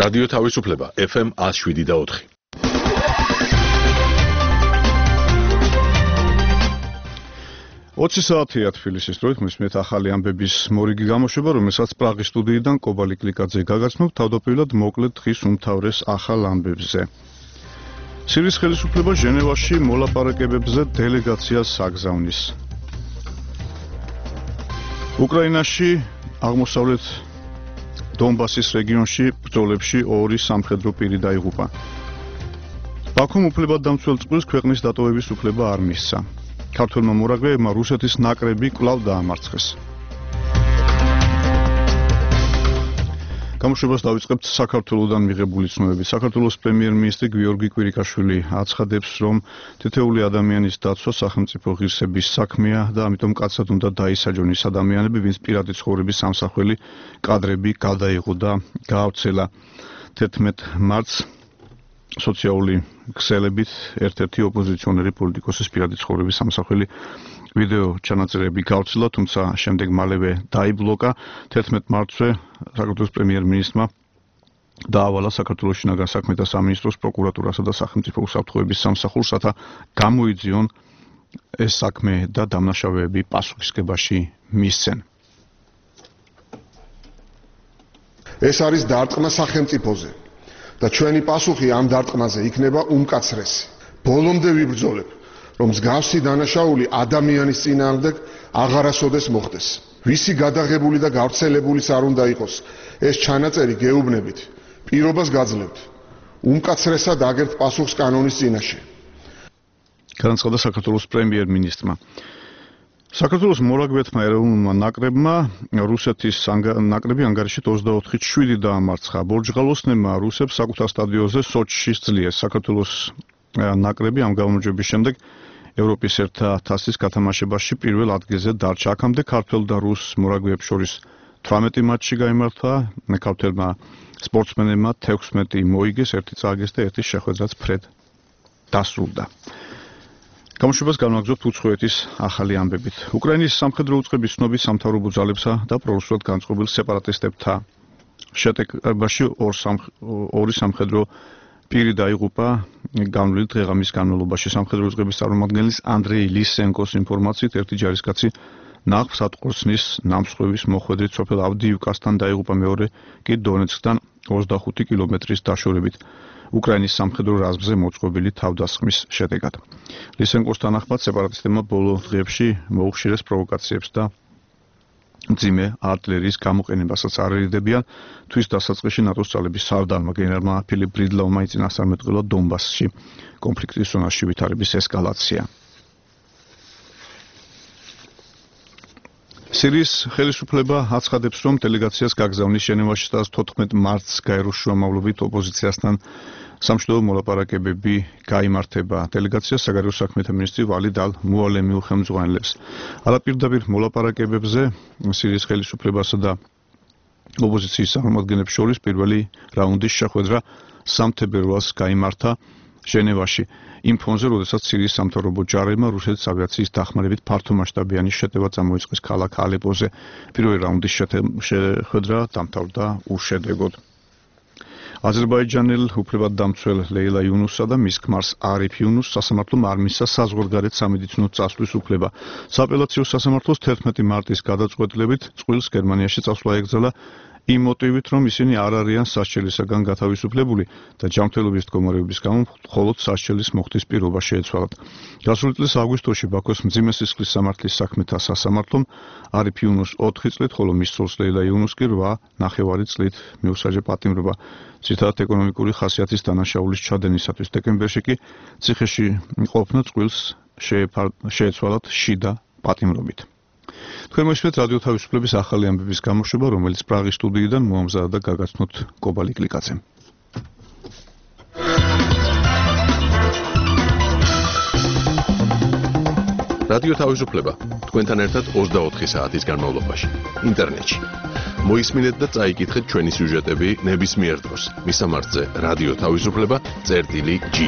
რადიო თავისუფლება FM 107.4. საათია თბილისის დროით მისმენთ ახალი ამბების მორიგი გამოშვება, რომელსაც პრაღის სტუდიიდან კობალი კლიკაძე გაგაცნობთ თავდაპირველად მოკლედ დღის უმთავრეს ახალ ამბებზე. სირიის ხელისუფლება ჟენევაში მოლაპარაკებებზე დელეგაციას აგზავნის. უკრაინაში აღმოსავლეთ დონბასის რეგიონში ბრძოლებში 2 სამხედრო პირი დაიღუპა. ბაქუმ უფლებადდამცველ წყვილს ქვეყნის დატოვების უფლება არ მისცა. ქართველმა მორაგბეებმა რუსეთის ნაკრები კვლავ დაამარცხეს. გამოშვებას დავიწყებთ საქართველოდან მიღებული ცნობებით. საქართველოს პრემიერ-მინისტრი გიორგი კვირიკაშვილი აცხადებს, რომ თითოეული ადამიანის დაცვა სახელმწიფო ღირსების საქმეა და ამიტომ კაცად უნდა დაისაჯონ ის ადამიანები, ვინც პირადი ცხოვრების სამსახველი კადრები გადაიღო და გაავრცელა. 11 მარტს სოციალური ქსელებით ერთ-ერთი ოპოზიციონერი პოლიტიკოსის პირადი ცხოვრების სამსახველი ვიდეო ჩანაწერები გავრცელა, თუმცა შემდეგ მალევე დაიბლოკა. 11 მარტზე საქართველოს პრემიერ-მინისტრმა დაავალა საქართველოს შინაგან საქმეთა სამინისტროს, პროკურატურასა და სახელმწიფო უსაფრთხოების სამსახურს, რათა გამოიძიონ ეს საქმე და დამნაშავეები პასუხისგებაში მისცენ. ეს არის დარტყმა სახელმწიფოზე. და ჩვენი პასუხი ამ დარტყმაზე იქნება უმკაცრესი. ბოლომდე ვიბრძოლებ, რომ მსგავსი დანაშაული ადამიანის წინააღმდეგ აღარასოდეს მოხდეს. ვისი გადაღებული და გავრცელებულიც არ უნდა იყოს ეს ჩანაწერი გეუბნებით, პირობას გაძლევთ უმკაცრესად აგერთ პასუხს კანონის წინაშე. განაცხადა საქართველოს პრემიერ-მინისტრმა. საქართველოს მორაგბეთა ეროვნულმა ნაკრებმა რუსეთის ნაკრები ანგარიშით 24-7 დაამარცხა. ბორჯღალოსნებმა რუსებს საკუთარ სტადიონზე სოჩში სძლიეს. საქართველოს ნაკრები ამ გამარჯვების შემდეგ ევროპის ერთა თასის გათამაშებაში პირველ ადგილზე დარჩა. აქამდე ქართველ და რუს მორაგბეებს შორის 18 მატჩი გაიმართა. ქართველმა სპორტსმენებმა 16 მოიგეს, 1 წააგეს და 1 შეხვედრაც ფრედ დასრულდა. გამოშვებას განვაგრძობთ უცხოეთის ახალი ამბებით. უკრაინის სამხედრო უწყების ცნობის სამთავრობო ძალებსა და პრორუსულად განწყობილ სეპარატისტებთან შეტაკებაში 2 სამხედრო პირი დაიღუპა განვლილი დღე-ღამის განმავლობაში. სამხედრო უწყების წარმომადგენლის ანდრეი ლისენკოს ინფორმაციით, ერთი ჯარისკაცი ნაყოფს ატყორცნის ნამსხვრევის მოხვედრით სოფელ ავდიივკასთან დაიღუპა, მეორე კი დონეცკთან 25 კილომეტრის დაშორებით. უკრაინის სამხედრო რაზმზე მოწყობილი თავდასხმის შედეგად. ლისენკოს თანახმად სეპარატისტებმა ბოლო დღეებში მოუხშირეს პროვოკაციებს და მძიმე არტილერიის გამოყენებასაც არ ერიდებიან. თვის დასაწყისში ნატოს ძალების სარდალმა გენერალმა ფილიპ ბრიდლოვმა იწინასწარმეტყველა დონბასში კონფლიქტის ზონაში ვითარების ესკალაცია. სირიის ხელისუფლება აცხადებს, რომ დელეგაციას გაგზავნის ჟენევაში 14 მარტს გაეროს შუამავლობით ოპოზიციასთან სამშვიდობო მოლაპარაკებები გაიმართება. დელეგაციას საგარეო საქმეთა მინისტრი ვალიდ ალ-მუალემი უხელმძღვანელებს. არაპირდაპირ მოლაპარაკებებზე სირიის ხელისუფლებასა და ოპოზიციის წარმომადგენლებს შორის პირველი რაუნდის შეხვედრა 3 თებერვალს გაიმართა ჟენევაში. იმ ფონზე, როდესაც სირიის სამთავრობო ჯარებმა რუსეთის ავიაციის დახმარებით ფართომასშტაბიანი შეტევა წამოიწყეს ქალაქ ალეპოზე. პირველი რაუნდის შეხვედრა დამთავრდა უშედეგოდ. აზერბაიჯანელ უფლებადდამცველ ლეილა იუნუსსა და მის ქმარს არიფ იუნუსს სასამართლომ არ მისცა საზღვარგარეთ სამედიცინო წასვლის უფლება. სააპელაციო სასამართლოს 11 მარტის გადაწყვეტილებით წყვილს გერმანიაში წასვლა ეკრძალა იმ მოტივით, რომ ისინი არ არიან სასჯელისაგან გათავისუფლებული და ჯანმრთელობის მდგომარეობის გამო მხოლოდ სასჯელის მოხდის პირობა შეეცვალათ. გასული წლის აგვისტოში ბაქოს მძიმე სისხლის სამართლის საქმეთა სასამართლომ არიფ იუნუსს 4 წლით, ხოლო მის ცოლს ლეილა იუნუსს კი 8,5 წლით მიუსაჯა პატიმრობა. ძირითადად ეკონომიკური ხასიათის დანაშაულის ჩადენისათვის. დეკემბერში კი ციხეში ყოფნა წყვილს შეეცვალათ შიდა პატიმრობით. თქვენ მოისმენთ რადიო თავისუფლების ახალი ამბების გამოშვება, რომელიც პრაღის სტუდიიდან მოამზადა და გაგაცნობთ კობალი კლიკაძემ. რადიო თავისუფლება თქვენთან ერთად 24 საათის განმავლობაში ინტერნეტში. მოისმინეთ და წაიკითხეთ ჩვენი სიუჟეტები ნებისმიერ დროს. მისამართზე რადიო თავისუფლება.gi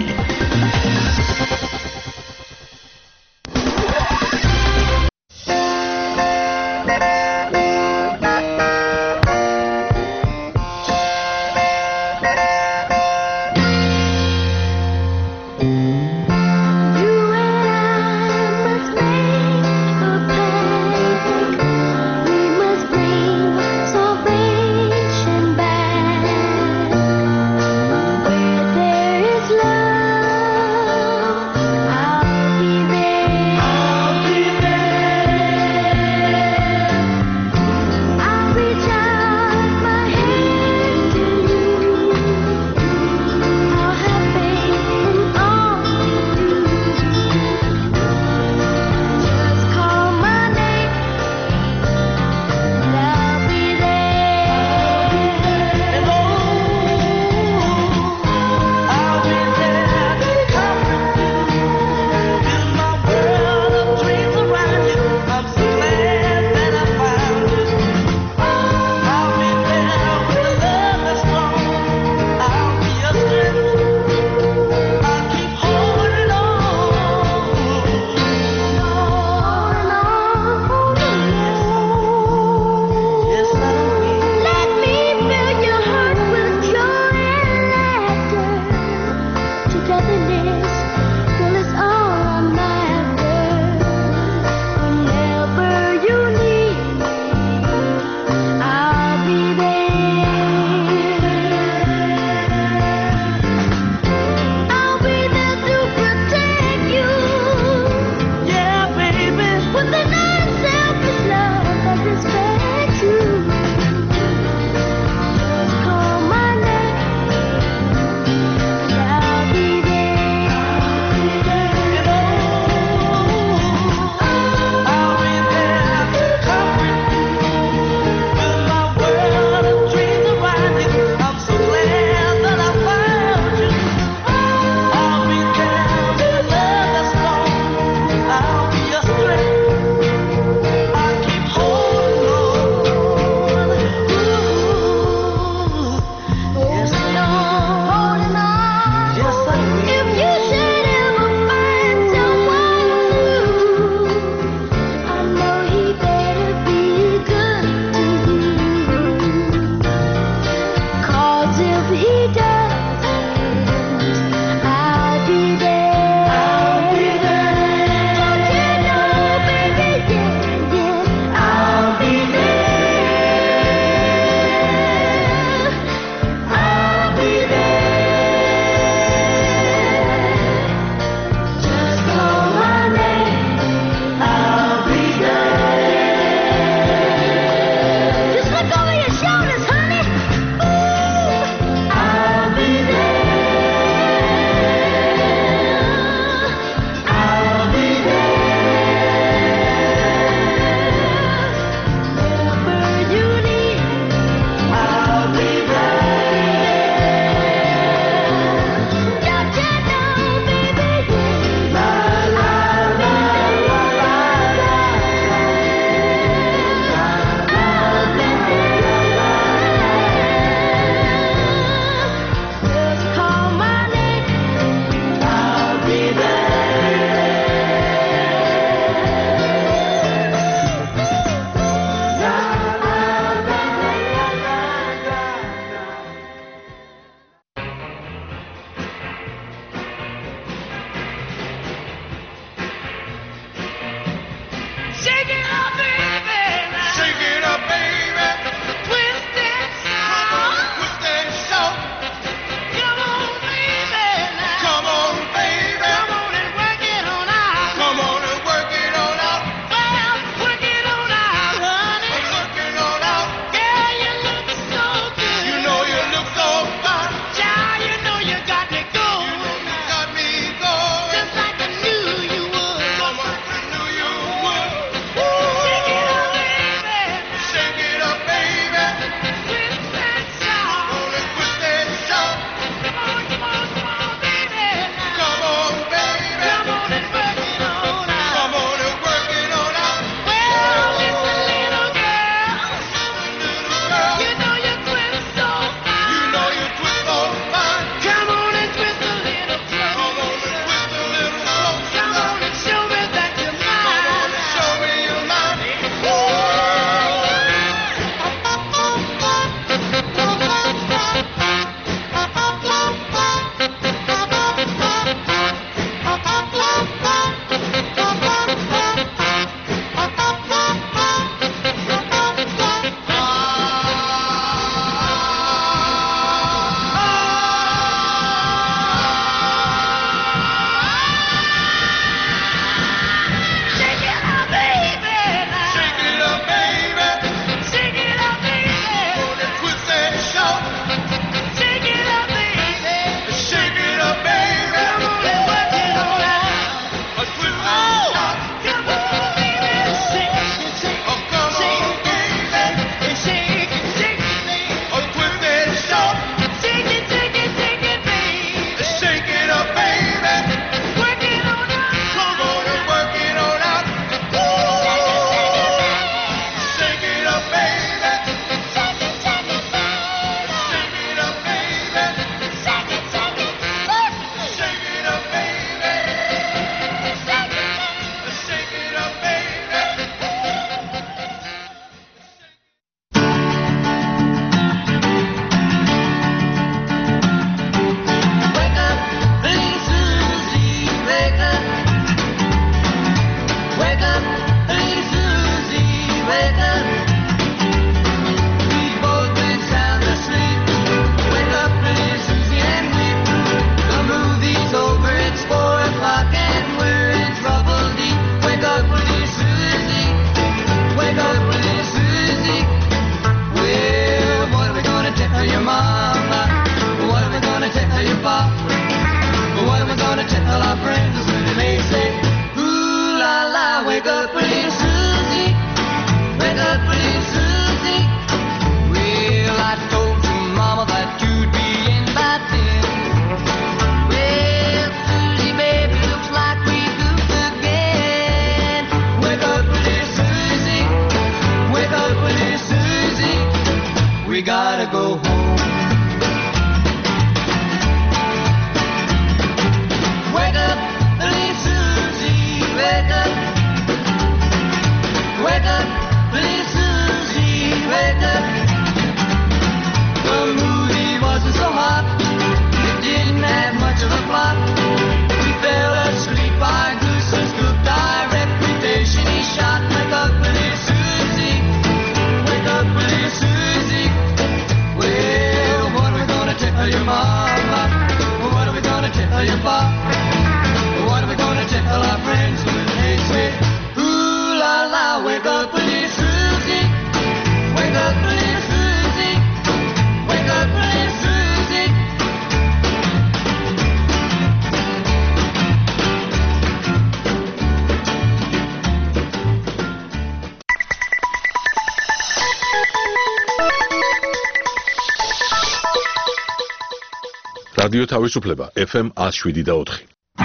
რადიო თავისუფლება FM 107.4.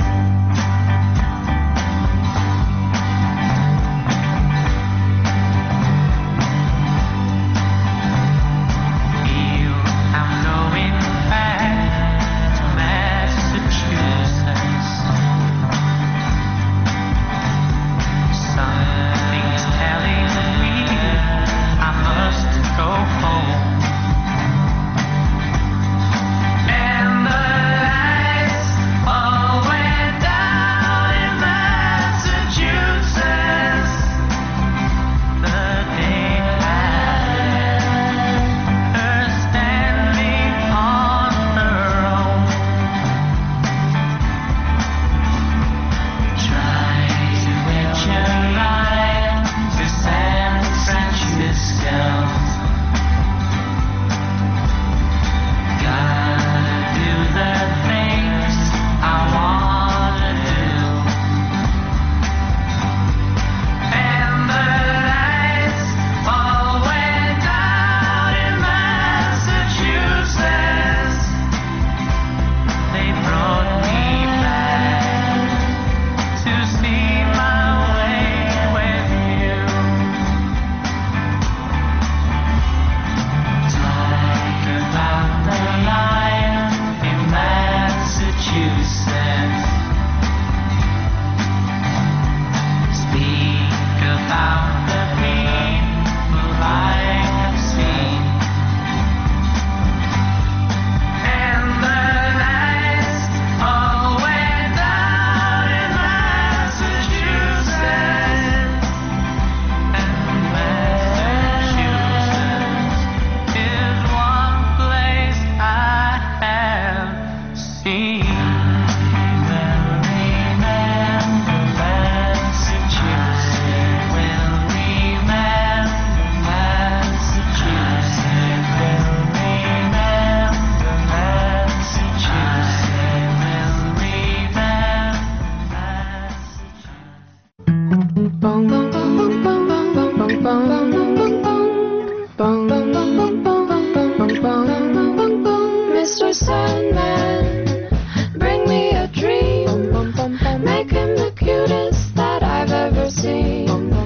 Mr. Sandman, bring me a dream. Make him the cutest that I've ever seen.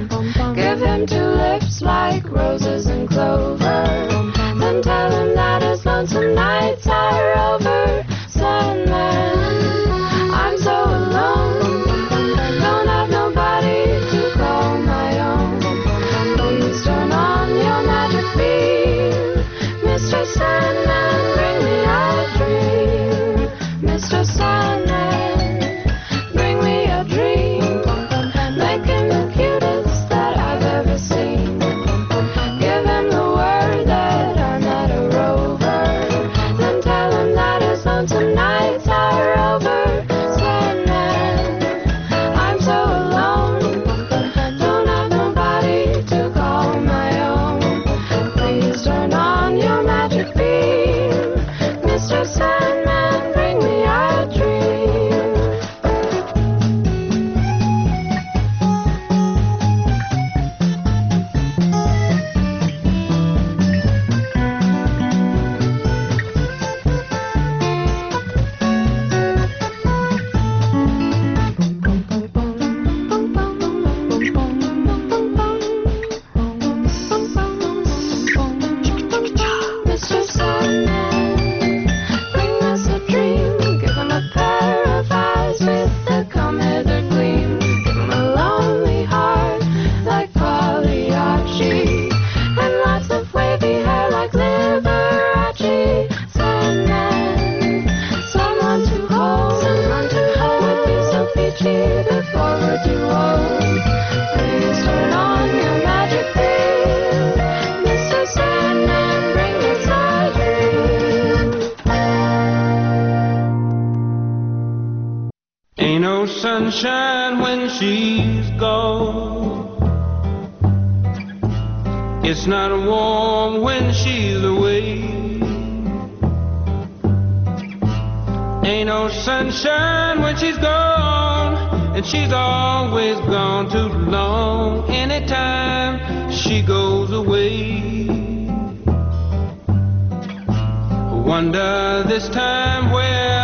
Give him two lips like roses and clover. Then tell him that his lonesome nights are over. Sandman, I'm so alone. Don't have nobody to call my own. Please turn on your magic beam. Mr. Sandman, bring me a dream. Mr. Sandman, bring me a dream. Make him the cutest that I've ever seen. Give him the word that I'm not a rover. Then tell him that his lonesome nights are over. Sandman, I'm so alone. Don't have nobody to call my own. Please turn on your magic beam. Mr. Sandman, bring me a dream. Mr. Sandman, bring us a dream. Give him a pair of eyes with a come hither gleam. Give him a lonely heart like Pagliacci, and lots of wavy hair like Liberace. Sandman, someone to hold would be so peachy before we're too old. Please turn on your magic beam. Mr. Sandman, bring us a dream. Ain't no sunshine when she's gone. It's not warm when she's away. Ain't no sunshine when she's gone, and she's always gone too long. Anytime she goes away, wonder this time where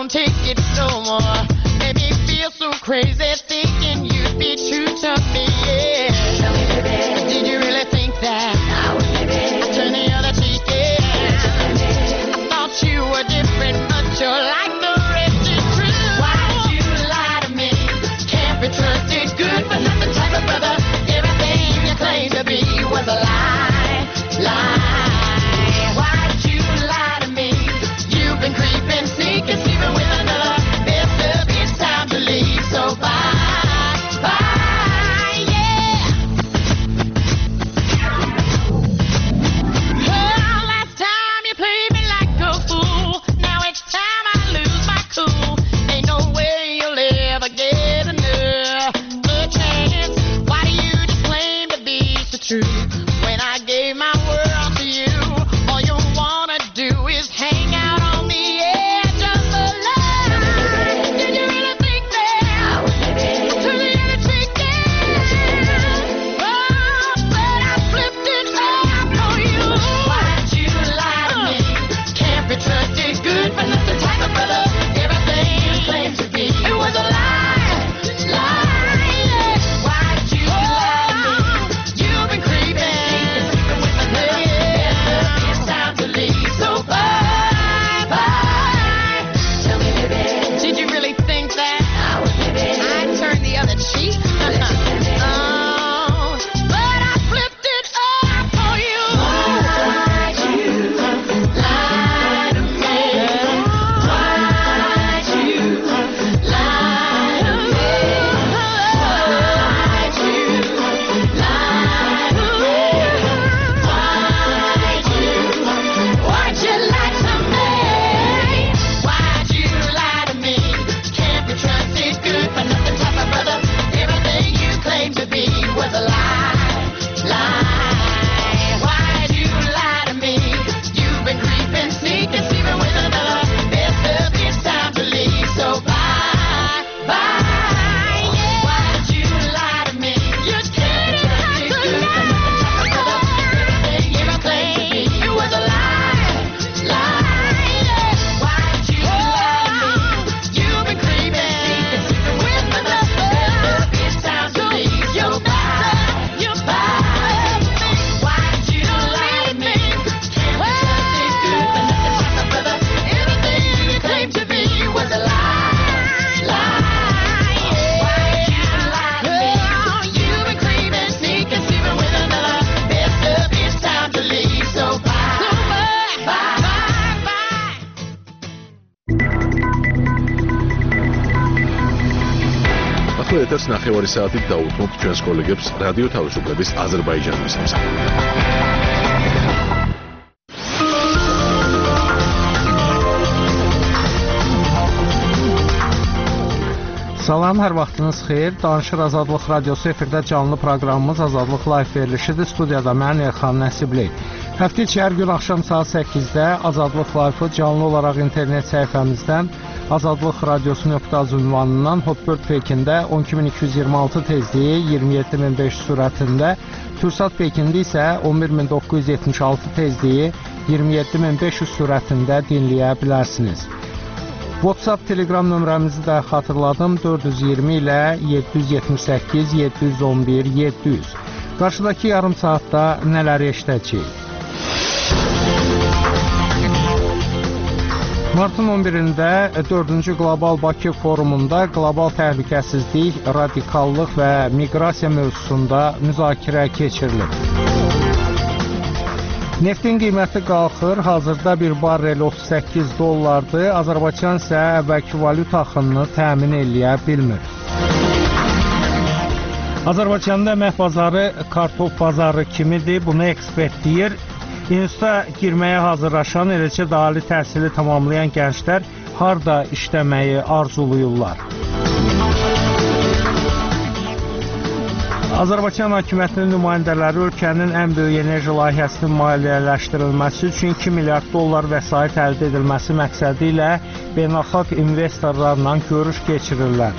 won't take it no more. Made me feel so crazy thinking you'd be true to me. Yeah. Tell me, baby, did you really think that I would maybe turn the other cheek? Yeah. I thought you were different, but you're like the rest is true. Why did you lie to me? Can't be trusted, good for nothing type of brother. Everything you claimed to be was a lie, lie. Why did you lie to me? You've been creeping, sneaking, sleeping with another. It's time to leave, so bye, bye, yeah. Well, last time you played me like a fool. Now it's time I lose my cool. Ain't no way you'll ever get another chance. Why do you just claim to be so true? When I gave my world to you, all you wanna do is hang out on the edge of the line. Did you really think that? To the other cheek, yeah. Oh, but I flipped it up for you. Why did you lie to me? Can't be trusted, good for nothing type of brother. Everything you claimed to be, it was a lie, lie, yeah. Why did you lie to me? You've been creeping, sleeping with another. It's time to leave, so bye, bye. Tell me, baby, did you really think that I'd turn the other cheek? Oh, but I flipped it up for you. Why'd you lie to me? Why'd you lie to me? Why'd you lie to me? Why'd you lie to me? Why'd you lie to me? Can't be trusted, good for nothing type of brother. Everything you claimed to be was a lie, lie. Why'd you lie to me? You've been creeping, sneaking, sleeping with another. Best of it's time to leave, so bye, bye, yeah. Why'd you lie to me? You didn't have to lie. Everything you claimed to be, it was a lie, lie, yeah. Why'd you lie to me? You've been creeping, sneaking, sleeping with another. Best of it's time to leave, so bye, bye. Why'd you lie to me? Can't be trusted, good for nothing type of brother. Everything you claimed to be was a lie, lie, yeah. Why'd you lie to me? You've been creeping, sneaking, sleeping with another. Best of it's time to leave, so bye, bye, bye. ახლა ეთერს ნახევარი საათით დაუთმობთ ჩვენს კოლეგებს რადიო თავისუფლების აზერბაიჯანის მოსამართლედ. Salam, hər vaxtınız xeyir. Danışır Azadlıq Radiosu efirdə canlı proqramımız Azadlıq Live verilişidir. Studiyada mən Elxan Nəsibli. Həftə içi hər gün axşam saat 8-də Azadlıq Live-ı canlı olaraq internet səhifəmizdən azadlıqradiosu.az ünvanından Hotbird Pekində 12226 tezliyi 27500 sürətində, Türksat Pekində isə 11976 tezliyi 27500 sürətində dinləyə bilərsiniz. WhatsApp, Telegram nömrəmizi də xatırladım, 420 ilə 778 711 700. Qarşıdakı yarım saatda nələri eşidəcəyik? Martın 11-də 4-cü Qlobal Bakı forumunda qlobal təhlükəsizlik, radikallıq və miqrasiya mövzusunda müzakirə keçirilib. Neftin qiyməti qalxır, hazırda bir barrel 38 dollardır, Azərbaycan isə əvvəlki valyuta axınını təmin eləyə bilmir. Azərbaycanda əmək bazarı kartof bazarı kimidir, bunu ekspert deyir. İnstituta girməyə hazırlaşan, eləcə də ali təhsili tamamlayan gənclər harda işləməyi arzuluyurlar. Azərbaycan hakimiyyətinin nümayəndələri ölkənin ən böyük enerji layihəsinin maliyyələşdirilməsi üçün 2 milyard dollar vəsait əldə edilməsi məqsədi ilə beynəlxalq investorlarla görüş keçirirlər.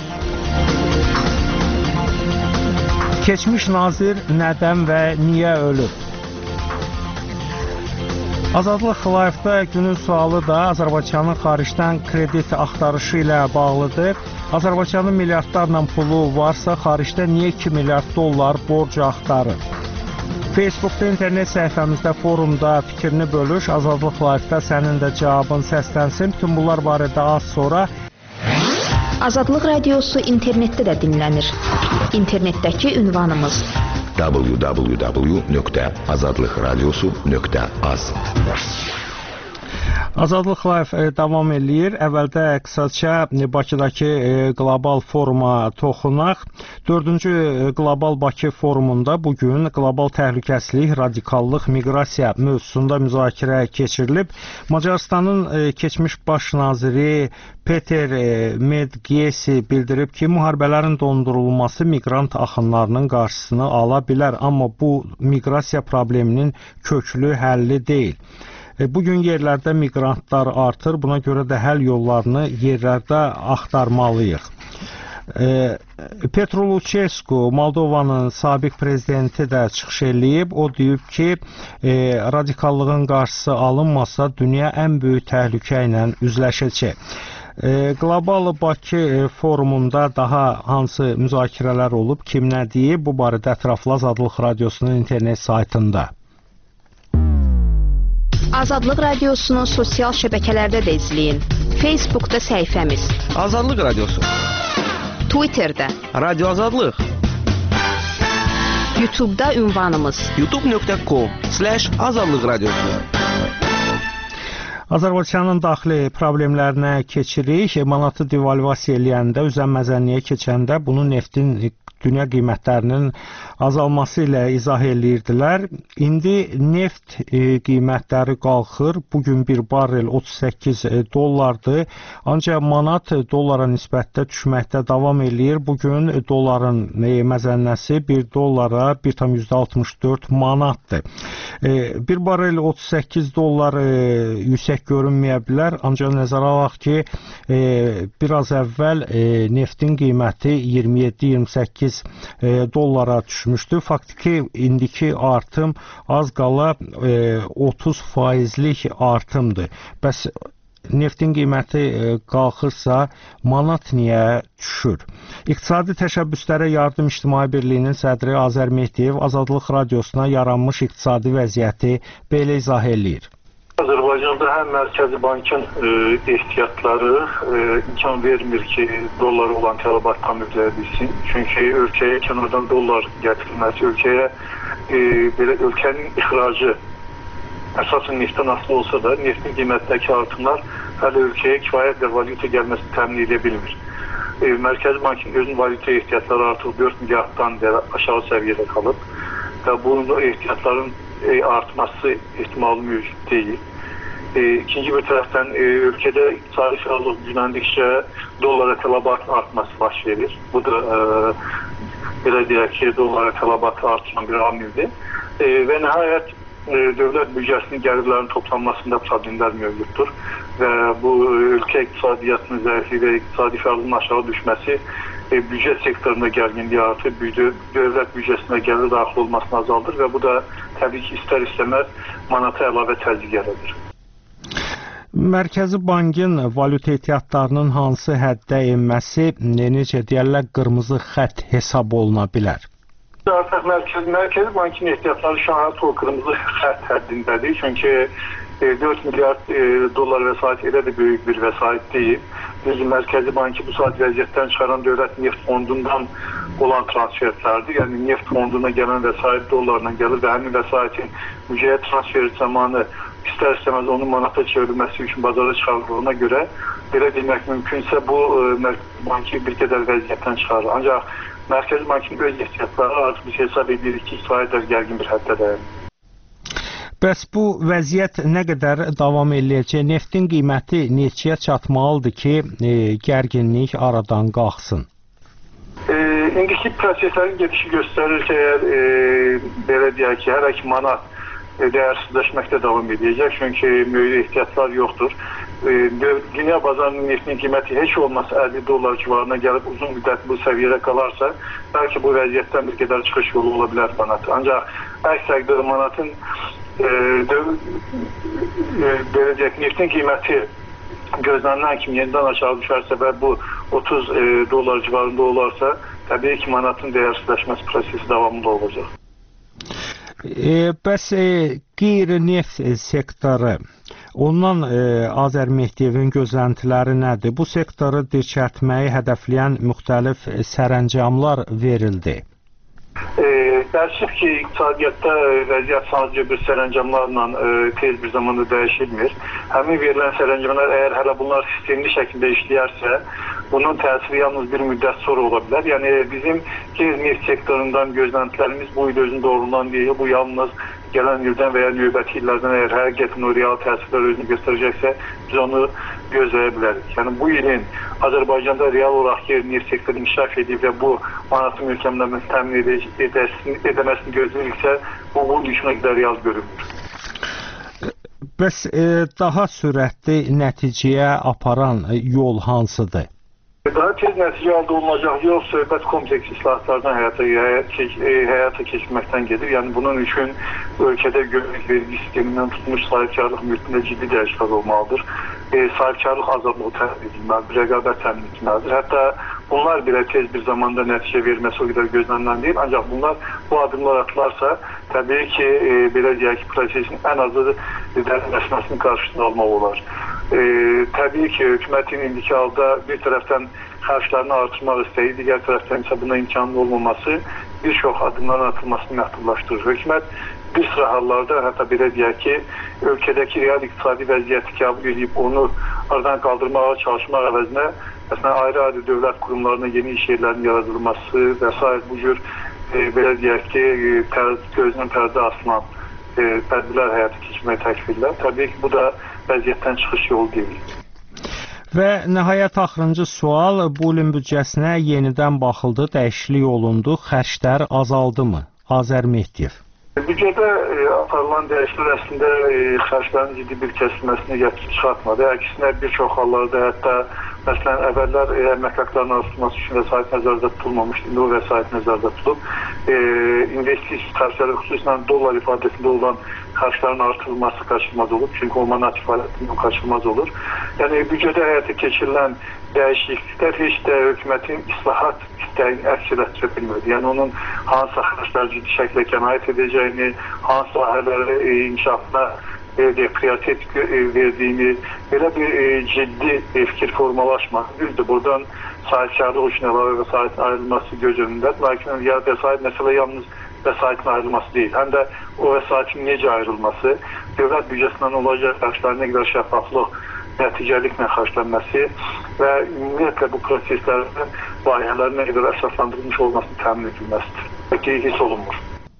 Keçmiş nazir nədən və niyə ölüb? Azadlıq Live-da günün sualı da Azərbaycanın xaricdən kredit axtarışı ilə bağlıdır. Azərbaycanın milyardlarla pulu varsa, xaricdə niyə 2 milyard dollar borc axtarır? Facebookda, internet səhifəmizdə, forumda fikrini bölüş. Azadlıq Live-da sənin də cavabın səslənsin. Bütün bunlar barədə az sonra. Azadlıq radiosu internetdə də dinlənir. İnternetdəki ünvanımız www.azadlıqradiosu.az. Azadlıq Live davam eləyir. Əvvəldə qısaca Bakıdakı qlobal foruma toxunaq. 4-cü qlobal Bakı forumunda bugün qlobal təhlükəsizlik, radikallıq, miqrasiya mövzusunda müzakirə keçirilib. Macarıstanın keçmiş baş naziri Peter Medgyesi bildirib ki, müharibələrin dondurulması miqrant axınlarının qarşısını ala bilər, amma bu miqrasiya probleminin köklü həlli deyil. Bugün yerlərdə miqrantlar artır, buna görə də həll yollarını yerlərdə axtarmalıyıq. Petro Luçescu, Moldovanın sabiq prezidenti də çıxış eləyib. O deyib ki, radikallığın qarşısı alınmasa, dünya ən böyük təhlükə ilə üzləşəcək. Qlobal Bakı forumunda daha hansı müzakirələr olub, kim nə deyib, bu barədə ətraflı Azadlıq Radiosunun internet saytında. Azadlıq Radiosunu sosial şəbəkələrdə də izləyin. Facebookda səhifəmiz Azadlıq Radiosu, Twitterdə Radio Azadlıq, YouTube'da ünvanımız youtube.com/Azadlıq Radiosu. Azərbaycanın daxili problemlərinə keçirik. Manatı devalvasiya eləyəndə, üzən məzənliyə keçəndə bunu neftin dünya qiymətlərinin azalması ilə izah eləyirdilər. İndi neft qiymətləri qalxır. Bugün bir barrel 38 dollardır. Ancaq manat dollara nisbətdə düşməkdə davam eləyir. Bugün dolların məzənnəsi 1 dollara 1,64 manatdır. Bir barrel 38 dollar yüksək görünməyə bilər. Ancaq nəzərə alaq ki, biraz əvvəl neftin qiyməti 27-28 dollara düşmüşdü. Faktiki indiki artım az qala 30%lik artımdır. Bəs neftin qiyməti qalxırsa, manat niyə düşür? İqtisadi Təşəbbüslərə Yardım İctimai Birliyinin sədri Azər Mehdiyev Azadlıq Radiosuna yaranmış iqtisadi vəziyyəti belə izah eləyir. Azərbaycanda həm Mərkəzi Bankın ehtiyatları imkan vermir ki, dollara olan tələbat tam ödəyə Çünki ölkəyə kənardan dollar gətirilməsi, ölkəyə belə ölkənin ixracı əsasən neftdən asılı olsa da, neftin qiymətdəki artımlar hələ ölkəyə kifayətlə valyuta gəlməsini təmin edə bilmir. Mərkəzi Bankın özünün valyuta ehtiyatları artıq 4 milyarddan aşağı səviyyədə qalıb və bunun ehtiyatların artması ehtimalı mövcud deyil. İkinci bir tərəfdən ölkədə iqtisadi fəallıq gücləndikcə dollara tələbat artması baş verir. Bu da belə deyək ki, dollara tələbat artıran bir amildir. Və nəhayət dövlət büdcəsinin gəlirlərinin toplanmasında problemlər mövcuddur. Və bu ölkə iqtisadiyyatının zəifliyi və iqtisadi fəallığın aşağı düşməsi büdcə sektorunda gərginliyi artır, dövlət büdcəsinə gəlir daxil olmasını azaldır və bu da təbii ki, istər-istəməz manata əlavə təzyiq yaradır. Mərkəzi Bankın valyuta ehtiyatlarının hansı həddə enməsi, necə deyərlər, qırmızı xətt hesab oluna bilər? Artıq Mərkəzi Bankın ehtiyatları şu an o qırmızı xətt həddindədir. Çünki 4 milyard dollar vəsait elə də böyük bir vəsait deyil. Mərkəzi Bankı bu saat vəziyyətdən çıxaran dövlət neft fondundan olan transferlərdir. Yəni neft fonduna gələn vəsait dollarla gəlir və həmin vəsaitin büdcəyə transferi zamanı istər-istəməz onun manata çevrilməsi üçün bazara çıxarıldığına görə belə demək mümkünsə bu Mərkəzi Bankı bir qədər vəziyyətdən çıxarır. Ancaq Mərkəzi Bankın öz ehtiyatları artıq biz hesab edirik ki, kifayətlə gərgin bir həddədir. Bəs bu vəziyyət nə qədər davam eləyəcək? Neftin qiyməti neçəyə çatmalıdır ki, gərginlik aradan qalxsın? İndiki proseslərin gedişi göstərir ki, əgər belə deyək ki, hər iki manat dəyərsizləşməkdə davam edəcək. Çünki müəyyən ehtiyatlar yoxdur. Dünya bazarının neftin qiyməti heç olmasa 50 dollar civarına gəlib uzun müddət bu səviyyədə qalarsa, bəlkə bu vəziyyətdən bir qədər çıxış yolu ola bilər manat. Ancaq əks təqdirdə manatın belə deyək, neftin qiyməti gözlənilən kimi yenidən aşağı düşərsə və bu 30 dollar civarında olarsa, təbii ki, manatın dəyərsizləşməsi prosesi davamlı olacaq. Bəs qeyri-neft sektoru, ondan Azər Mehdiyevin gözləntiləri nədir? Bu sektoru dirçəltməyi hədəfləyən müxtəlif sərəncamlar verildi. Təəssüf ki, iqtisadiyyatda vəziyyət sadəcə bir sərəncamlarla tez bir zamanda dəyişilmir. Həmin verilən sərəncamlar əgər hələ bunlar sistemli şəkildə işləyərsə, bunun təsiri yalnız bir müddət sonra ola bilər. Yəni bizim qeyri-neft sektorundan gözləntilərimiz bu il özünü doğrulanan deyil, bu yalnız gələn ildən və ya növbəti illərdən əgər həqiqətən o real təsirlər özünü göstərəcəksə, biz onu gözləyə bilərik. Yəni bu ilin Azərbaycanda real olaraq qeyri-neft sektoru inkişaf edib və bu manatın möhkəmlənməsini təmin edəməsini gözləyiriksə, bu düşünə qədər real görünmür. Bəs daha sürətli nəticəyə aparan yol hansıdır? Daha tez nəticə əldə olunacaq yol söhbət kompleks islahatlardan həyata keçirməkdən gedir. Yəni bunun üçün ölkədə gömrük vergi sistemindən tutmuş sahibkarlıq mühitində ciddi dəyişikliklər olmalıdır. Sahibkarlıq azadlığı təmin edilməlidir, rəqabət təmin edilməlidir. Hətta bunlar belə tez bir zamanda nəticə verməsi o qədər gözlənilən deyil. Ancaq bunlar bu adımlar atılarsa, təbii ki, belə deyək ki, prosesin ən azı dərinləşməsinin qarşısını almaq olar. Təbii ki, hökumətin indiki halda bir tərəfdən xərclərini artırmaq istəyi, digər tərəfdən isə buna imkanlı olmaması bir çox adımların atılmasını məhdudlaşdırır. Hökumət bir sıra hallarda, hətta belə deyək ki, ölkədəki real iqtisadi vəziyyəti qəbul edib onu aradan qaldırmağa çalışmaq əvəzinə məsələn, ayrı-ayrı dövlət qurumlarına yeni iş yerlərinin yaradılması və s. bu cür belə deyək ki, gözdən pərdə asılan tədbirlər həyata keçirməyi təklif edirlər. Təbii ki, bu da vəziyyətdən çıxış yolu deyil. Və nəhayət axırıncı sual, bu ilin büdcəsinə yenidən baxıldı, dəyişiklik olundu, xərclər azaldı mı? Azər Mehdiyev. Büdcədə aparılan dəyişikliklər əslində xərclərin ciddi bir kəsilməsini gətirib çıxartmadı. Əksinə bir çox hallarda hətta məsələn, əvvəllər əmək haqqlarının artırılması üçün vəsait nəzərdə tutulmamışdı. İndi o vəsait nəzərdə tutulub. İnvestisiya xərcləri xüsusilə dollar ifadəsində olan xərclərin artırılması qaçılmaz olur. Çünki o manat ifadəsində qaçılmaz olur. Yəni, büdcədə həyata keçirilən dəyişikliklər heç də hökumətin islahat istəyini əks etdirə bilmirdi. Yəni, onun hansı xərclər ciddi şəkildə qənaət edəcəyini, hansı sahələri inkişafına prioritet verdiyini, belə bir ciddi fikir formalaşmadı. Düzdür, buradan sahibkarlıq üçün əlavə vəsaitin ayrılması göz önündədir. Lakin vəsait məsələ yalnız vəsaitin ayrılması deyil. Həm də o vəsaitin necə ayrılması, dövlət büdcəsindən olacaq xərclərin nə qədər şəffaflıq, nəticəliklə xərclənməsi və ümumiyyətlə bu proseslərin layihələrin nə qədər əsaslandırılmış olmasını təmin edilməsidir. Peki, hiss olunmur.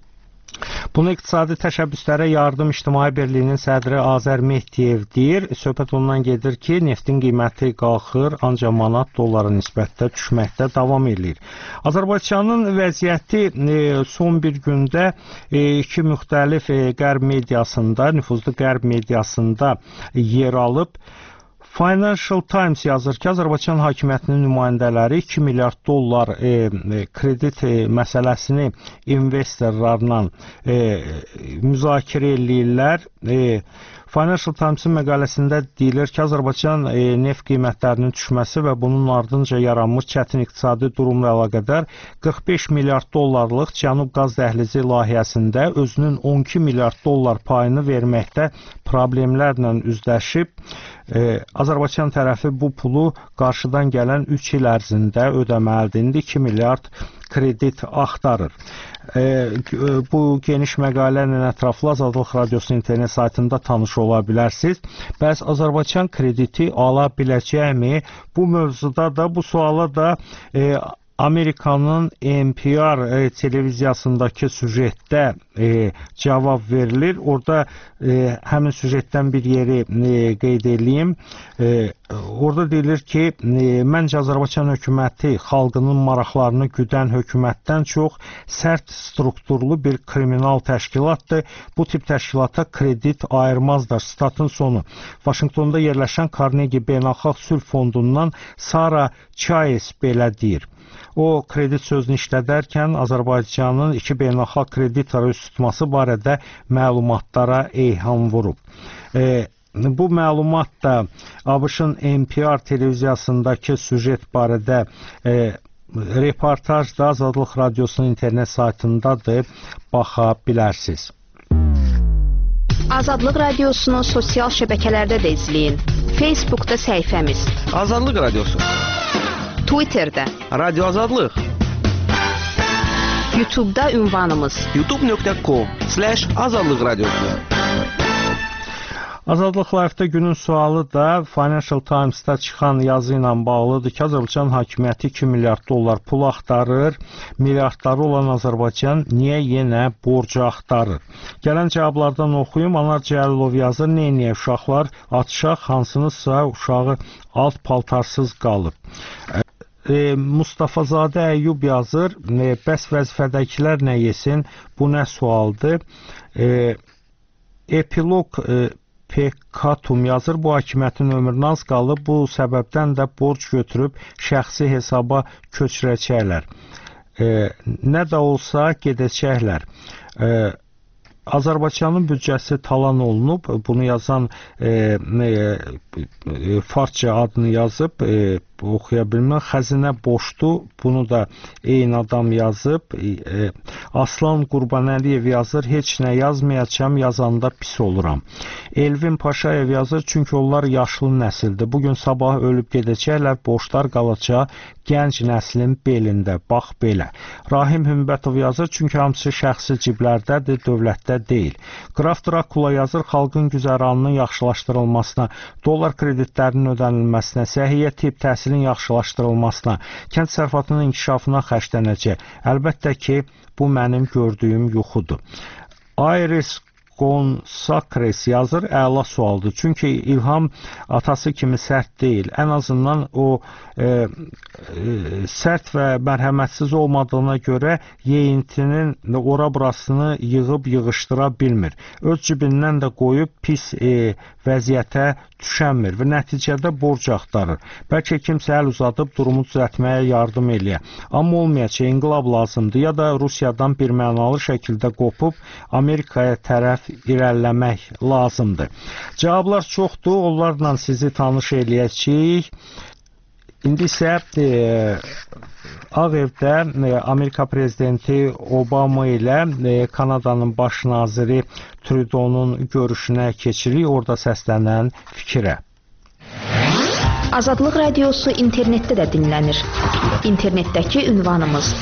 Bunu İqtisadi Təşəbbüslərə Yardım İctimai Birliyinin sədri Azər Mehdiyev deyir. Söhbət ondan gedir ki, neftin qiyməti qalxır, ancaq manat dollara nisbətdə düşməkdə davam edir. Azərbaycanın vəziyyəti son bir gündə iki müxtəlif qərb mediasında, nüfuzlu qərb mediasında yer alıb. Financial Times yazır ki, Azərbaycan hakimiyyətinin nümayəndələri 2 milyard dollar kredit məsələsini investorlarla müzakirə eləyirlər. Financial Times-in məqaləsində deyilir ki, Azərbaycan neft qiymətlərinin düşməsi və bunun ardınca yaranmış çətin iqtisadi durumla əlaqədar 45 milyard dollarlıq Cənub qaz dəhlizi layihəsində özünün 12 milyard dollar payını verməkdə problemlərlə üzləşib. Azərbaycan tərəfi bu pulu qarşıdan gələn 3 il ərzində ödəməlidir. İndi 2 milyard kredit axtarır. Bu geniş məqalə ilə ətraflı Azadlıq Radiosunun internet saytında tanış ola bilərsiniz. Bəs Azərbaycan krediti ala biləcəkmi? Bu mövzuda da, bu suala da Amerikanın NPR televiziyasındakı süjetdə cavab verilir. Orada həmin süjetdən bir yeri qeyd edeyim. orada deyilir ki, məncə Azərbaycan hökuməti xalqının maraqlarını güdən hökumətdən çox sərt strukturlu bir kriminal təşkilatdır. Bu tip təşkilata kredit ayırmazlar. Statın sonu. Vaşinqtonda yerləşən Carnegie Beynəlxalq Sülh Fondundan Sara Chayes belə deyir. O, kredit sözünü işlədərkən Azərbaycanın iki beynəlxalq kreditoru üst tutması barədə məlumatlara eyham vurub. Bu məlumat da ABŞ-ın NPR televiziyasındakı süjet barədə reportaj da Azadlıq Radiosunun internet saytındadır, baxa bilərsiniz. Azadlıq Radiosunu sosial şəbəkələrdə də izləyin. Facebookda səhifəmiz. Azadlıq Radiosu. Twitterdə. Radyo Azadlıq. YouTube'da ünvanımız. youtube.com/Azadlıq Radiosu. Azadlıq Live-da günün sualı da Financial Times-da çıxan yazı ilə bağlıdır ki, Azərbaycan hakimiyyəti 2 milyard dollar pul axtarır. Milyardları olan Azərbaycan niyə yenə borc axtarır? Gələn cavablardan oxuyum. Anar Cəlilov yazır, neyniyək uşaqlar atışaq, hansınızsa uşağı alt paltarsız qalıb. Mustafazadə Əyyub yazır, bəs vəzifədəkilər nə yesin? Bu nə sualdır? Epilog Pekatum yazır, bu hakimiyyətin ömrünə az qalıb, bu səbəbdən də borc götürüb şəxsi hesaba köçürəcəklər. Nə də olsa gedəcəklər. Azərbaycanın büdcəsi talan olunub, bunu yazan farsça adını yazıb, oxuya bilməm, xəzinə boşdur, bunu da eyni adam yazıb. Aslan Qurbanəliyev yazır, heç nə yazmayacam, yazanda pis oluram. Elvin Paşayev yazır, çünki onlar yaşlı nəsildir. Bugün sabah ölüb gedəcəklər, borclar qalacaq gənc nəslin belində. Bax belə. Rahim Hümbətov yazır, çünki hamısı şəxsi ciblərdədir, dövlətdə deyil. Qraf Drakula yazır, xalqın güzəranının yaxşılaşdırılmasına, dollar kreditlərinin ödənilməsinə, səhiyyə tip təhsilin yaxşılaşdırılmasına, kənd sərfatının inkişafına xərclənəcək. Əlbəttə ki, bu mənim gördüyüm yuxudur. Iris Gonçalves yazır, əla sualdır. Çünki İlham atası kimi sərt deyil. Ən azından o sərt və mərhəmətsiz olmadığına görə yeyintinin ora-burasını yığıb yığışdıra bilmir. Öz cibindən də qoyub pis vəziyyətə düşənmir və nəticədə borc axtarır. Bəlkə kimsə əl uzadıb durumu düzəltməyə yardım eləyə. Amma olmayacaq, inqilab lazımdır. Ya da Rusiyadan bir mənalı şəkildə qopub Amerikaya tərəf irəliləmək lazımdır. Cavablar çoxdur, onlarla sizi tanış eləyəcəyik. İndi isə Ağ Evdə Amerika prezidenti Obama ilə Kanadanın baş naziri Trudeau'nun görüşünə keçirik, orada səslənən fikrə. Azadlıq Radiosu internetdə də dinlənir. İnternetdəki ünvanımız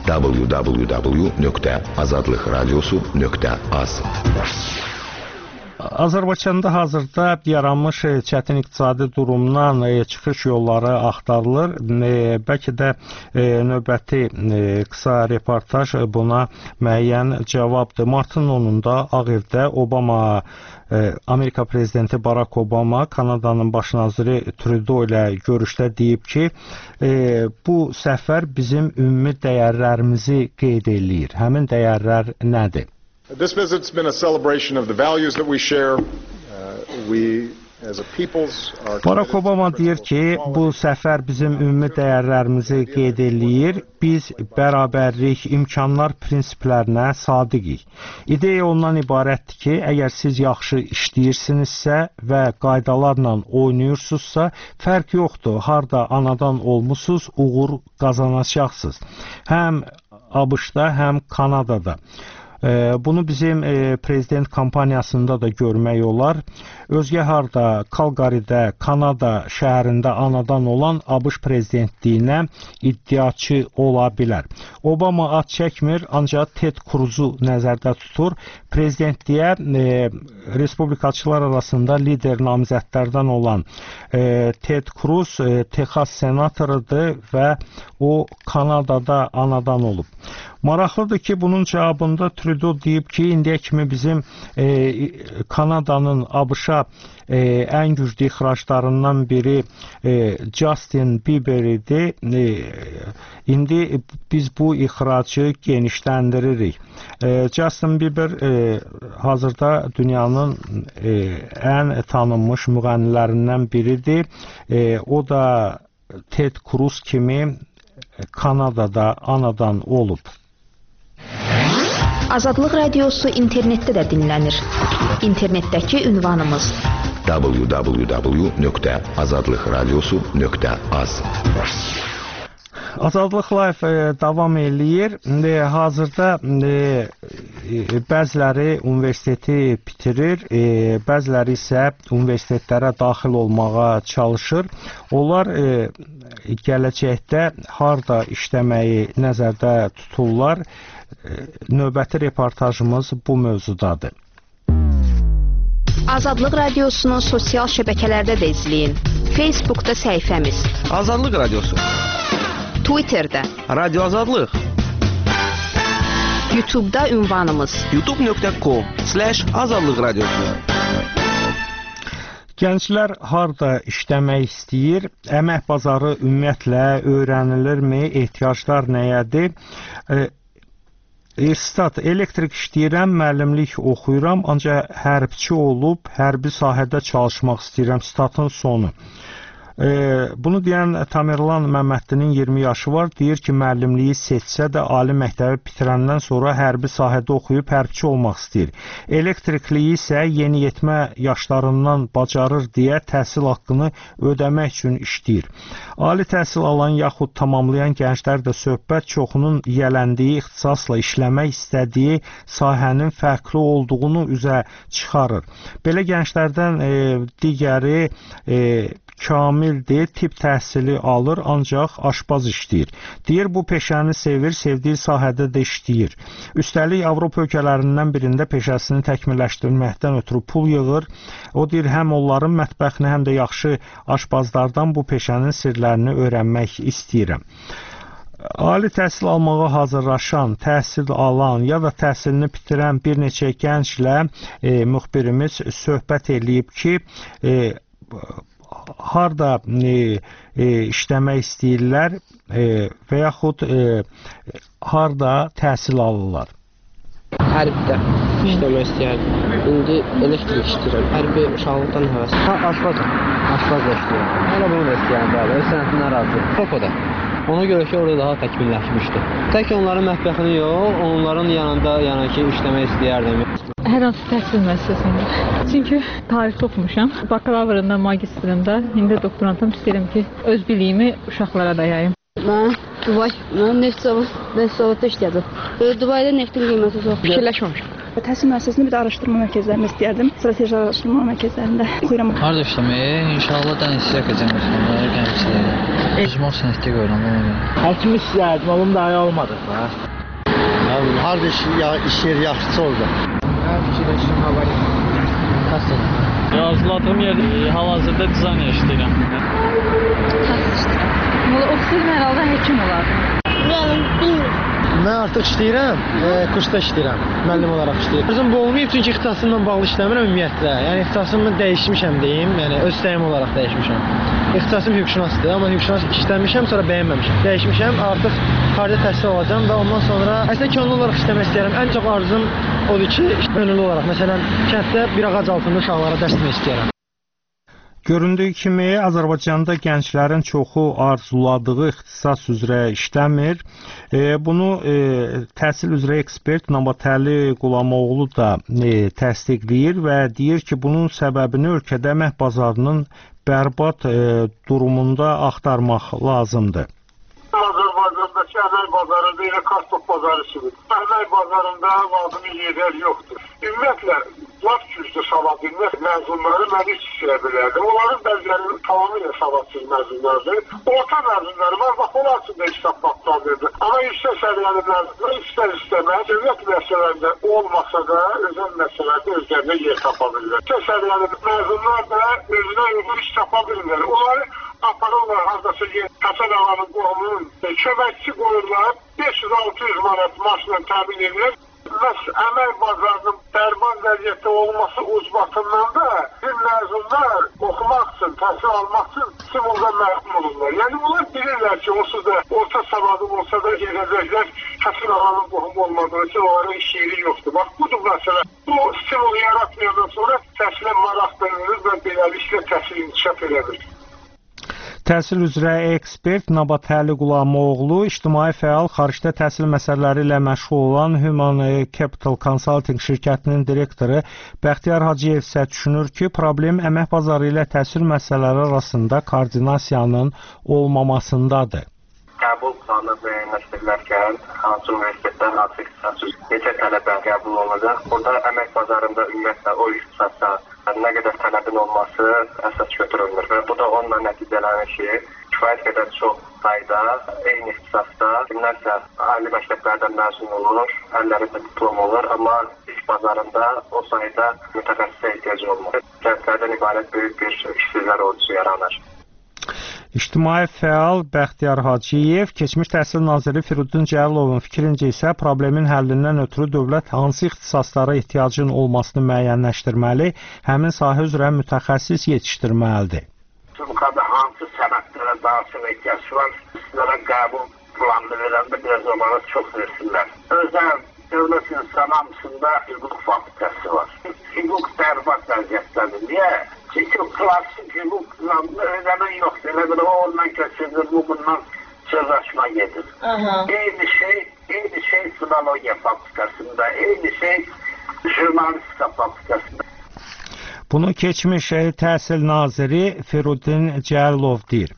www.azadlıqradiosu.az. Azərbaycanda hazırda yaranmış çətin iqtisadi durumdan çıxış yolları axtarılır. Bəlkə də növbəti qısa reportaj buna müəyyən cavabdır. Martın 10-da Ağ Evdə Amerika prezidenti Barack Obama Kanadanın baş naziri Trudeau ilə görüşdə deyib ki, bu səfər bizim ümumi dəyərlərimizi qeyd eləyir. Həmin dəyərlər nədir? This visit's been a celebration of the values that we share. We as a peoples are Barack Obama deyir ki, bu səfər bizim ümumi dəyərlərimizi qeyd eləyir. Biz bərabərlik, imkanlar prinsiplərinə sadiqik. İdeya ondan ibarətdir ki, əgər siz yaxşı işləyirsinizsə və qaydalarla oynayırsınızsa, fərq yoxdur. Harda anadan olmusunuz, uğur qazanacaqsınız. Həm ABŞ-da, həm Kanadada. Bunu bizim prezident kampaniyasında da görmək olar. Özgə harda, Calgary'də, Kanada şəhərində anadan olan ABŞ prezidentliyinə iddiaçı ola bilər. Obama ad çəkmir, ancaq Ted Cruz'u nəzərdə tutur. Prezidentliyə respublikaçılar arasında lider namizədlərdən olan Ted Cruz Texas senatorudur və o Kanadada anadan olub. Maraqlıdır ki, bunun cavabında Trudeau deyib ki, indiyə kimi bizim Kanadanın ABŞ-a ən güclü ixraclarından biri Justin Bieber idi. İndi biz bu ixracı genişləndiririk. Justin Bieber hazırda dünyanın ən tanınmış müğənnilərindən biridir. O da Ted Cruz kimi Kanadada anadan olub. Azadlıq Radiosu internetdə də dinlənir. İnternetdəki ünvanımız www.azadlıqradiosu.az. Azadlıq Live davam eləyir. Hazırda bəziləri universiteti bitirir, bəziləri isə universitetlərə daxil olmağa çalışır. Onlar gələcəkdə harda işləməyi nəzərdə tuturlar. Növbəti reportajımız bu mövzudadır. Azadlıq Radiosunu sosial şəbəkələrdə də izləyin. Facebookda səhifəmiz Azadlıq Radiosu, Twitterdə Radio Azadlıq, YouTube'da ünvanımız youtube.com/azadlıq radiosu. Gənclər harda işləmək istəyir? Əmək bazarı ümumiyyətlə öyrənilirmi? Ehtiyaclar nəyədir? Stat, elektrik işləyirəm, müəllimlik oxuyuram, ancaq hərbçi olub, hərbi sahədə çalışmaq istəyirəm. Statın sonu. Bunu deyən Tamerlan Məmməddinin 20 yaşı var. Deyir ki, müəllimliyi seçsə də ali məktəbi bitirəndən sonra hərbi sahədə oxuyub hərbçi olmaq istəyir. Elektrikliyi isə yeniyetmə yaşlarından bacarır deyə təhsil haqqını ödəmək üçün işləyir. Ali təhsil alan yaxud tamamlayan gənclər də söhbət çoxunun yiyələndiyi ixtisasla işləmək istədiyi sahənin fərqli olduğunu üzə çıxarır. Belə gənclərdən digəri kamildir, tibb təhsili alır, ancaq aşbaz işləyir. Deyir, bu peşəni sevir, sevdiyi sahədə də işləyir. Üstəlik, Avropa ölkələrindən birində peşəsini təkmilləşdirməkdən ötürü pul yığır. O deyir, həm onların mətbəxini, həm də yaxşı aşbazlardan bu peşənin sirlərini öyrənmək istəyirəm. Ali təhsil almağa hazırlaşan, təhsil alan ya da təhsilini bitirən bir neçə gənclə müxbirimiz söhbət eləyib ki, harda işləmək istəyirlər və yaxud harda təhsil alırlar. Hərbdə işləmək istəyərdim. İndi elektrik işləyirəm. Hərbi uşaqlıqdan həvəs. Aşbazım. Aşbazla işləyirəm. Hələ bunu da istəyərəm bəli. Öz sənətindən razıyım. Fokoda. Ona görə ki, orada daha təkmilləşmişdir. Tək onların mətbəxini yox, onların yanında ki, işləmək istəyərdim. Hər hansı təhsil müəssisəsində. Çünki tarixdə oxumuşam. Bakalavrında, magistrində, indi doktorantım istəyirəm ki, öz biliyimi uşaqlara da yayım. Mən neft zavodda işləyəcəm. Dubayda neftin qiyməti çox. Fikirləşməmişəm. Təhsil müəssisəsində bir də araşdırma mərkəzlərində istəyərdim. Strateji araşdırma mərkəzlərində oxuyuram. Harda işləməyi? İnşallah dənizçi akademiyasında, gəncçiliyə. Ecmal sənətdə görürəm onu. Həkim istəyərdim, oğlum da olmadı. Harda iş yeri yaxşısı oldu. Fikirləşim, havayı. Kastada. Yazıladığım yerdə hal-hazırda dizayn işləyirəm. Təhsil işləyirəm. Oxusaydım hər halda həkim olardım. Bilmirəm. Mən artıq işləyirəm, kursda işləyirəm, müəllim olaraq işləyirəm. Özüm bu olmayıb, çünki ixtisasımla bağlı işləmirəm ümumiyyətlə. Yəni ixtisasımı dəyişmişəm deyim, yəni öz istəyim olaraq dəyişmişəm. İxtisasım hüquqşünasdır, amma hüquqşünas işləmişəm, sonra bəyənməmişəm. Dəyişmişəm, artıq xarici təhsil alacağam və ondan sonra əslində könüllü olaraq işləmək istəyirəm. Ən çox arzum odur ki, könüllü olaraq, məsələn, kənddə bir ağac altında uşaqlara dərs vermək istəyirəm. Göründüyü kimi, Azərbaycanda gənclərin çoxu arzuladığı ixtisas üzrə işləmir. Bunu təhsil üzrə ekspert Nabatəli Qulamoğlu da təsdiqləyir və deyir ki, bunun səbəbini ölkədə əmək bazarının bərbad durumunda axtarmaq lazımdır. Azərbaycandakı əmək bazarı deyil, kartof bazarı kimi. Əmək bazarında vazını yerlər yoxdur. Ümumiyyətlə, laf güclü savadlı məzunları mən hiç istəyə bilərdim. Onların bəziləri tamamilə savadsız məzunlardır. Orta məzunları var, bax, onlar üçün də iş tapmaq lazımdır. Amma yüksək səviyyəli məzunlar istər-istəməz, dövlət məsələlərində olmasa da, özəl məsələlərdə özlərində yer tapa bilirlər. Yüksək səviyyəli məzunlar da özünə uyğun iş tapa bilirlər. Onları aparırlar, hazdasa Həsən ağanın qohumunun köməkçi qoyurlar, 500-600 manat maaşla təmin edirlər. Məhz əmək bazarının bərbad vəziyyətdə olması ucbatından da bir məzunlar oxumaq üçün, təhsil almaq üçün stimuldan məhrum olurlar. Yəni bunlar bilirlər ki, onsuz da orta savadım olsa da gedəcəklər, təhsil alanın qohumu olmadığı için onların iş yeri yoxdur. Bax, budur məsələ. Bu stimulu yaratmayandan sonra təhsilə maraq verilir və beləliklə təhsil inkişaf edir. Təhsil üzrə ekspert Nabat Həli Qulamoğlu, ictimai fəal, xaricdə təhsil məsələləri ilə məşğul olan Human Capital Consulting şirkətinin direktoru Bəxtiyar Hacıyev isə düşünür ki, problem əmək bazarı ilə təhsil məsələləri arasında koordinasiyanın olmamasındadır. Qəbul planı müəyyənləşdirilərkən hansı universitetdən, hansı ixtisas, necə tələbə qəbul olunacaq? Burada əmək bazarında ümumiyyətlə o ixtisasa nə qədər tələbin olması əsas götürülmür və bu da onunla nəticələnir ki, kifayət qədər çox sayda eyni ixtisasda kimlərsə ali məktəblərdən məzun olur, əllərində diplom olur, amma iş bazarında o sayda mütəxəssisə ehtiyac olmur. Kəndlərdən ibarət böyük bir işsizlər ordusu yaranır. İctimai fəal Bəxtiyar Hacıyev, keçmiş təhsil naziri Firudun Cəlilovun fikrincə isə problemin həllindən ötürü dövlət hansı ixtisaslara ehtiyacın olmasını müəyyənləşdirməli, həmin sahə üzrə mütəxəssis yetişdirməlidir. Respublikada hansı sənətlərə daha çox ehtiyac var, sizlərə qəbul planını verəndə biraz zamanı çox versinlər. Özən dövlət insan hamısında hüquq fakültəsi var. Hüquq bərbad vəziyyətdədir. Niyə? Çünki klasik hüquqla öyrənən yoxdur. Elə bir o ondan keçirilir, bu bundan sözləşmə gedir. Eyni şey filologiya fakültəsində, eyni şey jurnalistika fakültəsində. Bunu keçmiş təhsil naziri Firudun Cəlilov deyir.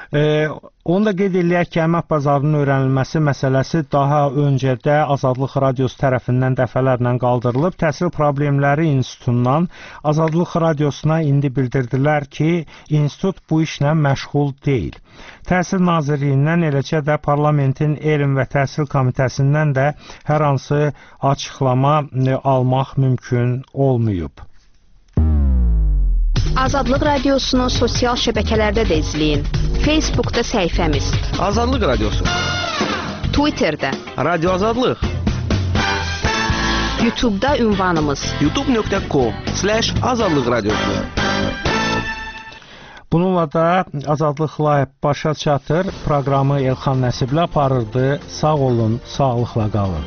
Onu da qeyd edək ki, əmək bazarının öyrənilməsi məsələsi daha öncədə Azadlıq Radiosu tərəfindən dəfələrlə qaldırılıb. Təhsil Problemləri İnstitutundan Azadlıq Radiosuna indi bildirdilər ki, institut bu işlə məşğul deyil. Təhsil Nazirliyindən, eləcə də Parlamentin Elm və Təhsil Komitəsindən də hər hansı açıqlama almaq mümkün olmayıb. Azadlıq Radiosunu sosial şəbəkələrdə də izləyin. Facebookda səhifəmiz Azadlıq Radiosu, Twitterdə Radio Azadlıq, YouTube'da ünvanımız youtube.com/Azadlıq Radiosu. Bununla da Azadlıq Live başa çatır. Proqramı Elxan Nəsiblə aparırdı. Sağ olun, sağlıqla qalın.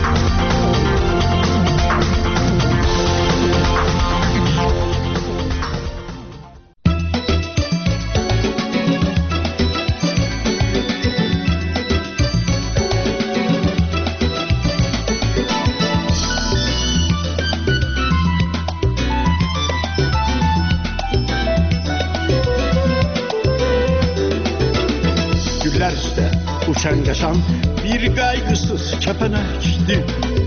Uçan kaçan bir kaygısız kepenekti.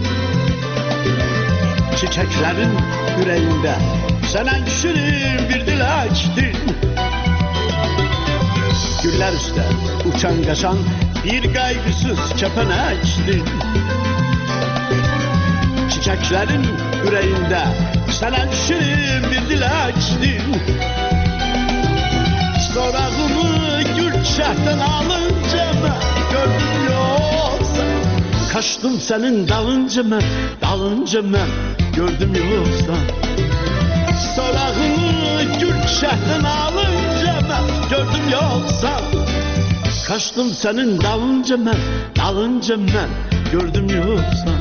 Çiçeklerin yüreğinde senen şirin bir dilekti. Güller üstte uçan kaçan bir kaygısız kepenekti. Çiçeklerin yüreğinde senen şirin bir dilekti. Sorağımı Gülçah'tan alınca mı gördüm yoksa, kaçtım senin dalınca mı gördüm yoksa. Sorağımı Gülçah'tan alınca mı gördüm yoksa, kaçtım senin dalınca mı gördüm yoksa.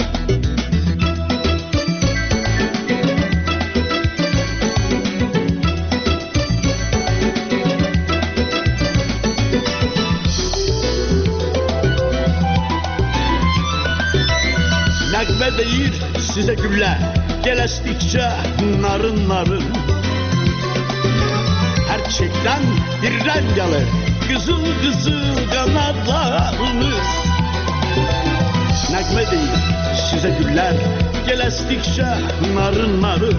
Nəğmə deyir sizə güllə, gel estikçe narın narın. Her çiçekten bir renk alır, kızıl kızıl kanatlarınız. Nəğmə deyir sizə güller, gel estikçe narın narın.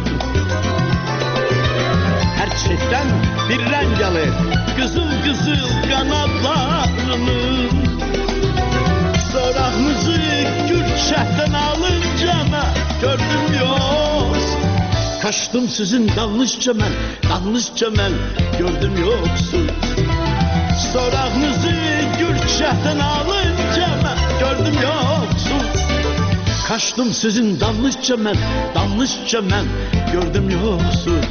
Her çiçekten bir renk alır, kızıl kızıl kanatlarınız. Sorağımızı Gülçah'tan alınca mı gördüm yox. Kaçtım sizin dalınızca mən gördüm yoxsuz. Sorağımızı Gülçah'tan alınca mı gördüm yoxsuz. Kaçtım sizin danışça mən gördüm yoxsuz.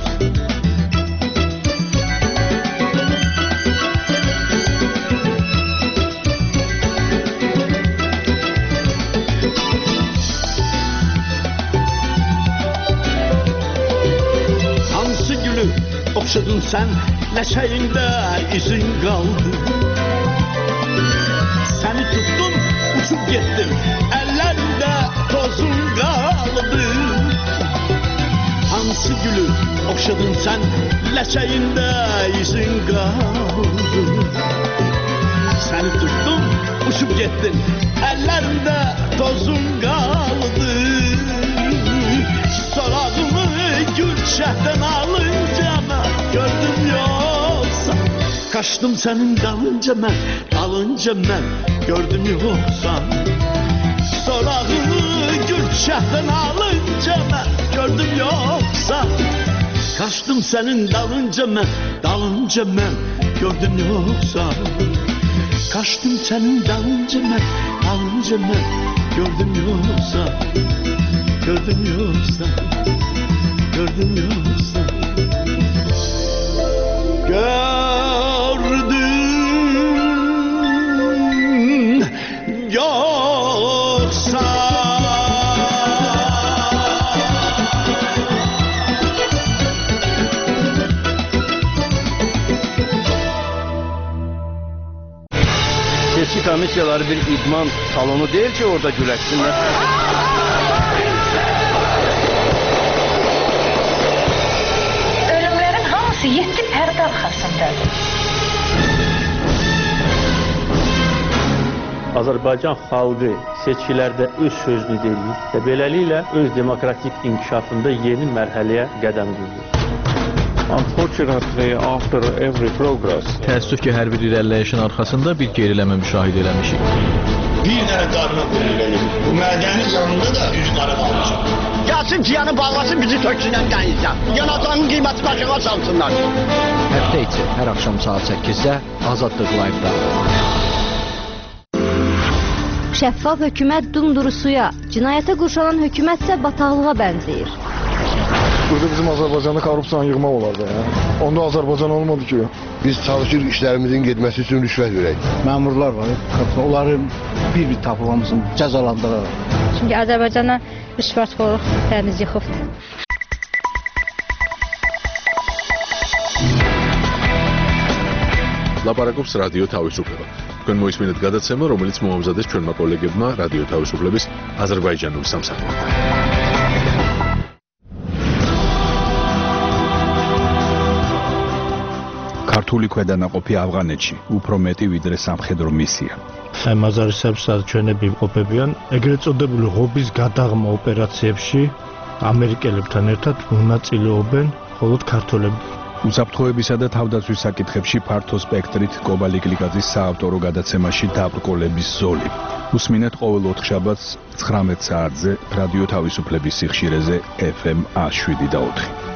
Hansı gülü oxşadın sən, ləşəyində izin qaldı. Səni tutdum, uçub getdim, əllərində tozun qaldı. Hansı gülü oxşadın sən, ləçəyində izin qaldı. Səni tutdum, uçub getdim, əllərində tozun qaldı. Sorağımı gülçəhdən alınca mən gördüm yoxsa. Kaçtım sənin dalınca mən gördüm yoxsa. Sorağımı gülçəhdən alınca mən gördüm yoxsa. Kaçtım sənin dalınca mən gördüm yoxsa. Kaçtım sənin dalınca mən gördüm yoxsa. Gördüm yoxsa. Gördüm yoxsa. Gördüm yoksa. Seçki komissiyaları bir idman salonu değil ki orada güləşsinlər. Ölümlerin hamısı 7 pərdə arxasındadır. Azərbaycan xalqı seçkilərdə öz sözünü deyir və beləliklə öz demokratik inkişafında yeni mərhələyə qədəm qoyur. Unfortunately, after every progress, təəssüf ki, hər bir irəliləyişin arxasında bir geriləmə müşahidə eləmişik. Bir dənə qarına qoyulur. Bu mədənin yanında da üz qara qalmışam. Gəlsin ciyanı bağlasın, bizi töksünən dənizdən. Yanacağının qiyməti başına salsınlar. Həftə içi hər axşam saat 8-də Azadlıq Live-da. Şəffaf hökumət dumduru suya, cinayətə qurşanan hökumət isə bataqlığa bənzəyir. Burada bizim Azərbaycanda korrupsiyanı yığmaq olardı. Onda Azərbaycan olmadı ki. Biz çalışır işlərimizin getməsi üçün rüşvət verək. Məmurlar var, onları bir-bir tapılmasın, cəzalandıraraq. Çünki Azərbaycanla rüşvətxorluq təmiz yıxıbdır. ლაპარაკობს რადიო თავისუფლება. თქვენ მოისმინეთ გადაცემა, რომელიც მოამზადეს ჩვენმა კოლეგებმა რადიო თავისუფლების აზერბაიჯანულ სამსახურში. ქართული ქვედანაყოფი ავღანეთში უფრო მეტი ვიდრე სამხედრო მისია. მაზარისებს ჩვენები ყოფებიან ეგრეთ წოდებული ღობის გადაღმა ოპერაციებში ამერიკელებთან ერთად მონაწილეობენ მხოლოდ ქართველები. უსაფრთხოებისა და თავდაცვის საკითხებში ფართო სპექტრით კობალი გლიკაძის საავტორო გადაცემაში დაბრკოლების ზოლი. უსმინეთ ყოველ ოთხშაბათს 19 საათზე რადიო თავისუფლების სიხშირეზე FM 107 და 4.